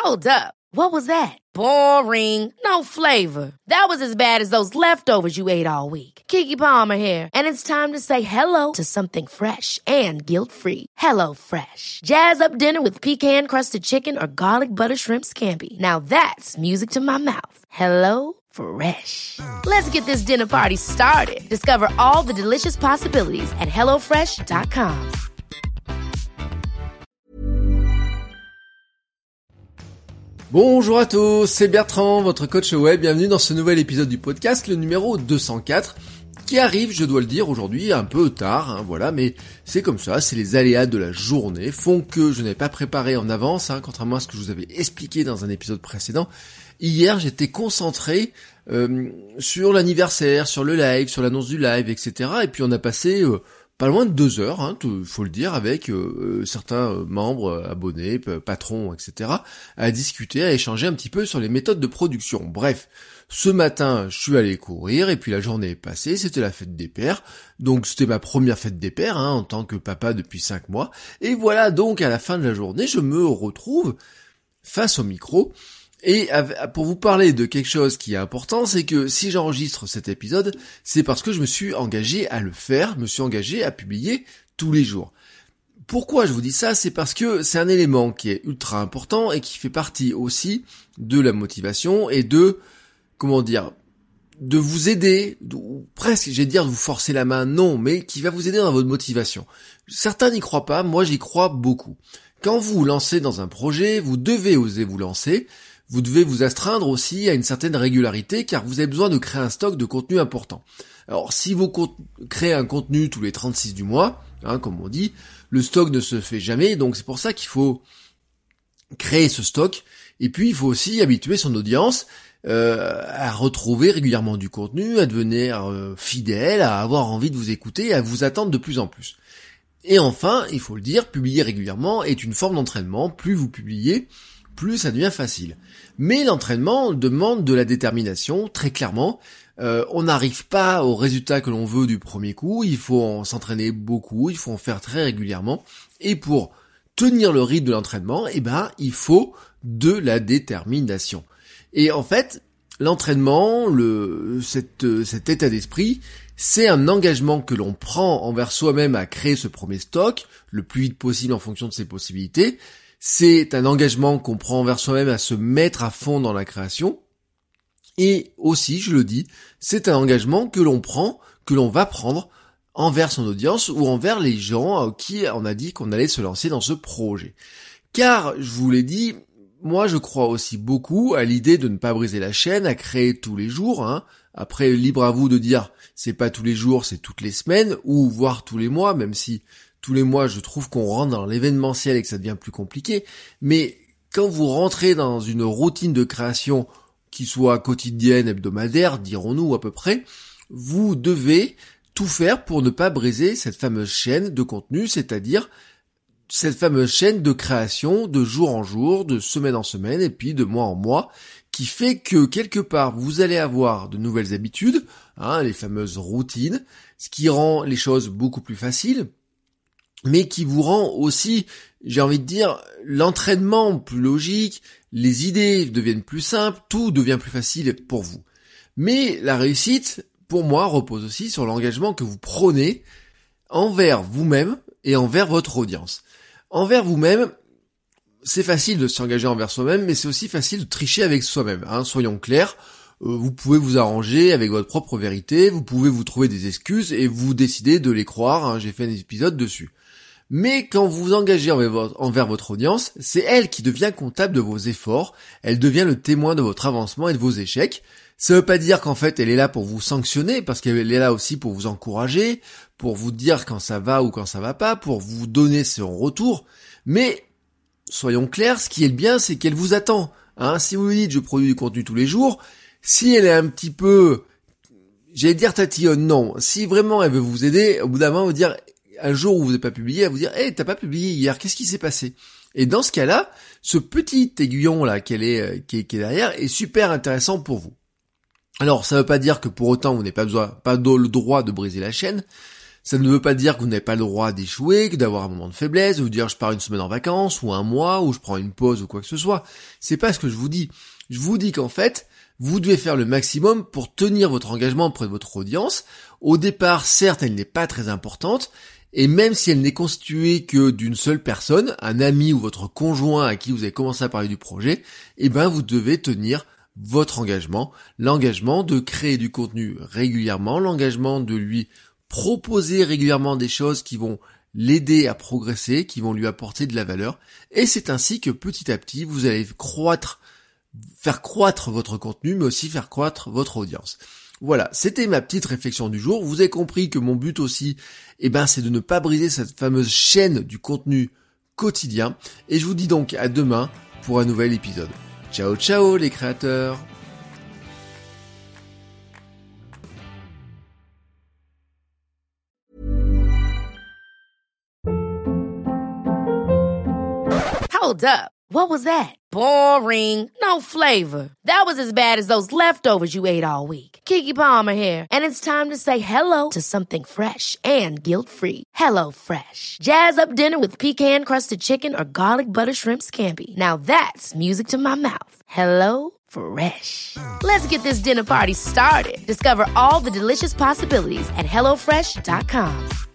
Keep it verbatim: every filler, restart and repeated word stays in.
Hold up. What was that? Boring. No flavor. That was as bad as those leftovers you ate all week. Keke Palmer here, and it's time to say hello to something fresh and guilt-free. Hello Fresh. Jazz up dinner with pecan-crusted chicken or garlic butter shrimp scampi. Now that's music to my mouth. Hello Fresh. Let's get this dinner party started. Discover all the delicious possibilities at hello fresh dot com. Bonjour à tous, c'est Bertrand, votre coach web. Bienvenue dans ce nouvel épisode du podcast, le numéro deux cent quatre, qui arrive, je dois le dire, aujourd'hui un peu tard, hein, voilà, mais c'est comme ça, c'est les aléas de la journée, font que je n'ai pas préparé en avance, hein, contrairement à ce que je vous avais expliqué dans un épisode précédent. Hier, j'étais concentré euh, sur l'anniversaire, sur le live, sur l'annonce du live, et cetera. Et puis on a passé euh, pas loin de deux heures, hein, tout, faut le dire, avec euh, certains euh, membres, abonnés, p- patrons, et cetera, à discuter, à échanger un petit peu sur les méthodes de production. Bref, ce matin, je suis allé courir, et puis la journée est passée, c'était la fête des pères, donc c'était ma première fête des pères, hein, en tant que papa depuis cinq mois, et voilà, donc à la fin de la journée, je me retrouve face au micro. Et pour vous parler de quelque chose qui est important, c'est que si j'enregistre cet épisode, c'est parce que je me suis engagé à le faire, je me suis engagé à publier tous les jours. Pourquoi je vous dis ça? C'est parce que c'est un élément qui est ultra important et qui fait partie aussi de la motivation et de, comment dire, de vous aider, ou presque, j'ai dire de vous forcer la main, non, mais qui va vous aider dans votre motivation. Certains n'y croient pas, moi j'y crois beaucoup. Quand vous vous lancez dans un projet, vous devez oser vous lancer. Vous devez vous astreindre aussi à une certaine régularité car vous avez besoin de créer un stock de contenu important. Alors si vous co- créez un contenu tous les trente-six du mois, hein, comme on dit, le stock ne se fait jamais, donc c'est pour ça qu'il faut créer ce stock. Et puis il faut aussi habituer son audience euh, à retrouver régulièrement du contenu, à devenir euh, fidèle, à avoir envie de vous écouter, à vous attendre de plus en plus. Et enfin, il faut le dire, publier régulièrement est une forme d'entraînement. Plus vous publiez, plus ça devient facile. Mais l'entraînement demande de la détermination, très clairement. Euh, on n'arrive pas au résultat que l'on veut du premier coup, il faut en s'entraîner beaucoup, il faut en faire très régulièrement. Et pour tenir le rythme de l'entraînement, eh ben, il faut de la détermination. Et en fait, l'entraînement, le, cette, cet état d'esprit, c'est un engagement que l'on prend envers soi-même à créer ce premier stock, le plus vite possible en fonction de ses possibilités. C'est un engagement qu'on prend envers soi-même à se mettre à fond dans la création. Et aussi, je le dis, c'est un engagement que l'on prend, que l'on va prendre envers son audience ou envers les gens à qui on a dit qu'on allait se lancer dans ce projet. Car, je vous l'ai dit, moi je crois aussi beaucoup à l'idée de ne pas briser la chaîne, à créer tous les jours, hein. Après, libre à vous de dire, c'est pas tous les jours, c'est toutes les semaines, ou voire tous les mois, même si tous les mois, je trouve qu'on rentre dans l'événementiel et que ça devient plus compliqué. Mais quand vous rentrez dans une routine de création qui soit quotidienne, hebdomadaire, dirons-nous à peu près, vous devez tout faire pour ne pas briser cette fameuse chaîne de contenu, c'est-à-dire cette fameuse chaîne de création de jour en jour, de semaine en semaine et puis de mois en mois, qui fait que quelque part vous allez avoir de nouvelles habitudes, hein, les fameuses routines, ce qui rend les choses beaucoup plus faciles, mais qui vous rend aussi, j'ai envie de dire, l'entraînement plus logique, les idées deviennent plus simples, tout devient plus facile pour vous. Mais la réussite, pour moi, repose aussi sur l'engagement que vous prenez envers vous-même et envers votre audience. Envers vous-même, c'est facile de s'engager envers soi-même, mais c'est aussi facile de tricher avec soi-même, hein, soyons clairs. Vous pouvez vous arranger avec votre propre vérité, vous pouvez vous trouver des excuses et vous décider de les croire, hein, j'ai fait un épisode dessus. Mais quand vous vous engagez envers votre, envers votre audience, c'est elle qui devient comptable de vos efforts, elle devient le témoin de votre avancement et de vos échecs. Ça veut pas dire qu'en fait elle est là pour vous sanctionner, parce qu'elle est là aussi pour vous encourager, pour vous dire quand ça va ou quand ça va pas, pour vous donner son retour. Mais, soyons clairs, ce qui est le bien, c'est qu'elle vous attend. Hein, si vous lui dites je produis du contenu tous les jours, si elle est un petit peu, j'allais dire tatillonne, non. Si vraiment elle veut vous aider, au bout d'un moment, elle va vous dire, un jour où vous n'avez pas publié, elle va vous dire, hey, t'as pas publié hier, qu'est-ce qui s'est passé? Et dans ce cas-là, ce petit aiguillon là qu'elle est, qui est, qui est derrière est super intéressant pour vous. Alors, ça veut pas dire que pour autant vous n'avez pas besoin, pas le droit de briser la chaîne. Ça ne veut pas dire que vous n'avez pas le droit d'échouer, que d'avoir un moment de faiblesse, de vous dire je pars une semaine en vacances, ou un mois, ou je prends une pause, ou quoi que ce soit. C'est pas ce que je vous dis. Je vous dis qu'en fait, vous devez faire le maximum pour tenir votre engagement auprès de votre audience. Au départ, certes, elle n'est pas très importante, et même si elle n'est constituée que d'une seule personne, un ami ou votre conjoint à qui vous avez commencé à parler du projet, eh ben vous devez tenir votre engagement, l'engagement de créer du contenu régulièrement, l'engagement de lui proposer régulièrement des choses qui vont l'aider à progresser, qui vont lui apporter de la valeur, et c'est ainsi que petit à petit vous allez croître, faire croître votre contenu, mais aussi faire croître votre audience. Voilà, c'était ma petite réflexion du jour. Vous avez compris que mon but aussi, eh ben, c'est de ne pas briser cette fameuse chaîne du contenu quotidien. Et je vous dis donc à demain pour un nouvel épisode. Ciao ciao les créateurs! Hold up. What was that? Boring. No flavor. That was as bad as those leftovers you ate all week. Keke Palmer here, and it's time to say hello to something fresh and guilt-free. Hello Fresh. Jazz up dinner with pecan-crusted chicken or garlic butter shrimp scampi. Now that's music to my mouth. Hello Fresh. Let's get this dinner party started. Discover all the delicious possibilities at hello fresh dot com.